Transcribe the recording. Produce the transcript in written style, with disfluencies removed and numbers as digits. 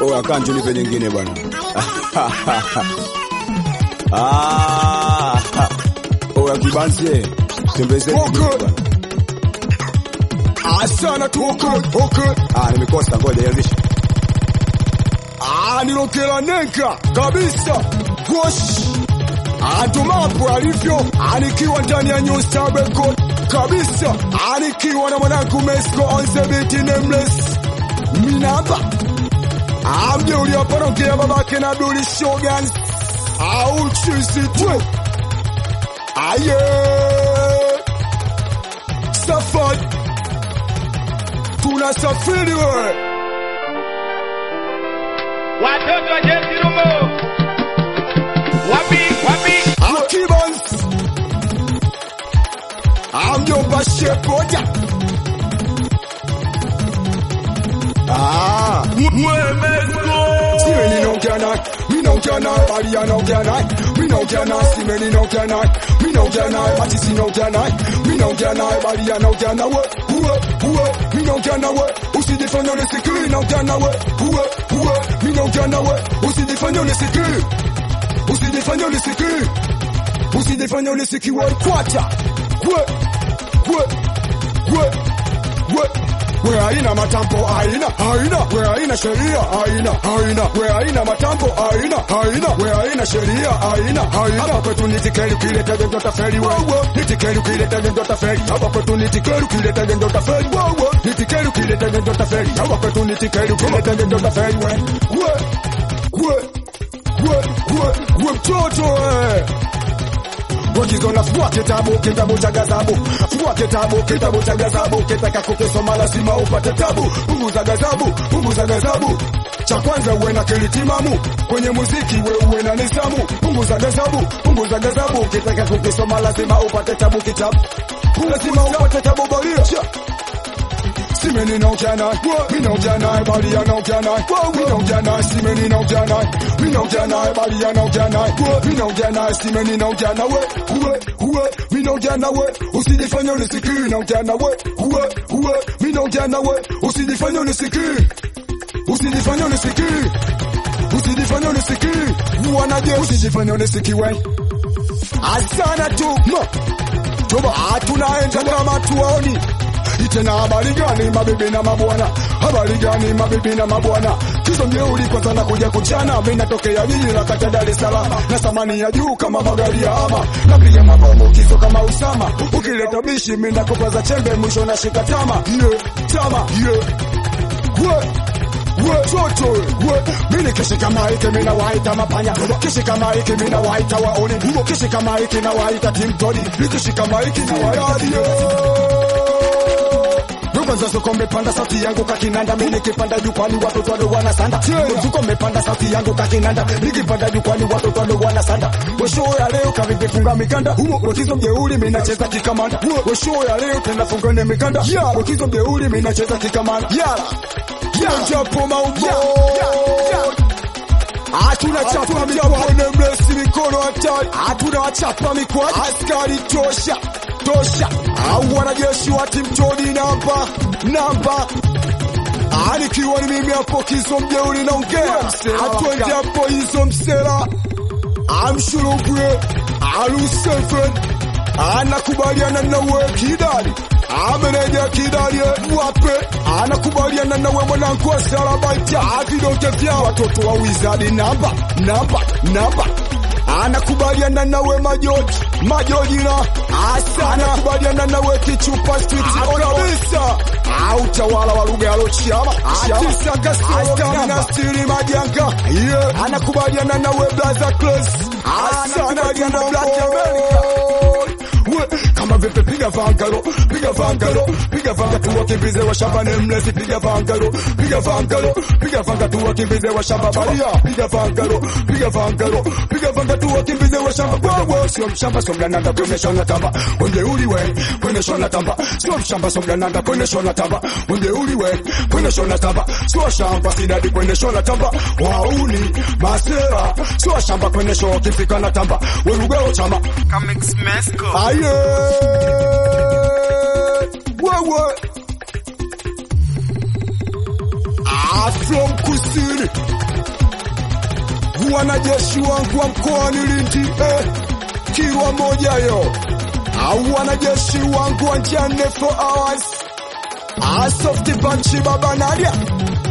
Oya kanju nipe nyingine bwana. Oya kibanze. Tembezeni. Asana tu okay. Nimekosa ngoja yavisha. Nilokela nenka kabisa. Gosh. Atumapo alivyo anikiwa ndani ya New Star Record kabisa, anikiwa na mwanangu Mesko on the beat nameless minaba amje uliaparongea babake na Duli Shogun au chizi tu aye safari tunasafiri wewe watoto wa Jesse Rumbo wapi Akibans amjomba shepoja Simeni nongea naye bali anaongea naye mimi naongea naye simeni naongea naye mimi naongea naye matisi naongea naye mimi naongea naye bali anaongea nawe mimi naongea nawe usijifanye unisikii naongea nawe mimi naongea nawe usijifanye unisikii usijifanye unisikii kwacha we haina matampo haina we haina sheria haina we haina matampo haina we haina sheria haina hapa kwetu nitikeli kileta gendo tafeli wewe nitikeli kileta gendo tafeli hapa kwetu nitikeli kileta gendo tafeli wewe nitikeli kileta gendo tafeli hapa kwetu nitikeli kileta gendo tafeli we mtoto Wakizona fua kitabu cha gazabu fua kitabu cha gazabu kitaka kukisoma lazima upate tabu punguza gazabu cha kwanza uwe na kilitimamu kwenye muziki uwe na nizamu punguza gazabu kitaka kukisoma lazima upate tabu kitabu lazima upate tabu balia Simeni naongea naye, mimi naongea naye bali anaongea naye. Mimi naongea naye, simeni naongea naye. Mimi naongea naye bali anaongea naye. Mimi naongea naye, simeni naongea nawe. Mimi naongea nawe, usijifanye unisikii naongea nawe. Mimi naongea nawe, usijifanye unisikii. Usijifanye unisikii. Wanaje usijifanye unisikii wewe. Asana tu. Toba tunaenda kama tuoni. Itena habari gani mabibi na mabwana Kizo mjeuri kwa sana kuja kuchana mimi natokea jiji la kata Dar es Salaam na thamani ya juu kama magari ya ama napiga mabomu kizo kama Usama ukileta bishi mimi nakupaza chembe mwisho nashika tama Toto mimi kishi kama hiki mimi nawaita mapanya kishi kama hiki mimi nawaita waone kishi kama hiki nawaita timtodi kishi kama hiki nawaita Kwanza soko mepanda sauti yangu kakinanda mimi nikipanda jukwani watoto wadogo wanasanda Soko mepanda sauti yangu kakinanda nikipanda jukwani watoto wadogo wanasanda Show ya leo kavipi funga mikanda Wakizo mjeuri mimi nacheza kikamanda Show ya leo tena fungane mikanda Wakizo mjeuri mimi nacheza kikamanda Japo maumbo Hatuna chapa mikono nemlesi mikono hatari Hatuna wachapa mikono askari tosha au wanajeshi wa timu Joni namba Anikiwa ni mimi hapo kizo mjeuri naongea Atuende hapo hizo msela Amshurubwe Alu7 Anakubaliana na we kidali Ameneja kidali wape Anakubaliana na we mwanangu wa Sarabaita Vidonge vya watoto wa wizadi namba Anakubaliana nawe majoji na Asana Anakubaliana nawe kichupa street kabisa Utawala wa lugha ya Lochiama Atisa Kasio na stili majanga Anakubaliana nawe Blaza Class Asana Anakubaliana Black America Kama vipi piga vangalo tu wakimbize wa shamba nemlesi piga vangalo tu wakimbize wa shamba balia piga vangalo tu wakimbize wa shamba wewe sio mshamba sio mlananda kwenye shona tamba wende uliwe kwenye shona tamba sio mshamba sio mlananda kwenye shona tamba wende uliwe kwenye shona tamba sio shamba sidadi kwenye shona tamba wauni masera sio shamba kwenye shona kifika na tamba wewe ugao chama Kamix Mesko wewe From kusini, wanajeshi wangu wa mkoani Lindi, Kilwa moja yo, au wanajeshi wangu wa njane 4 hours, Asofti Banchi Baba Nadia,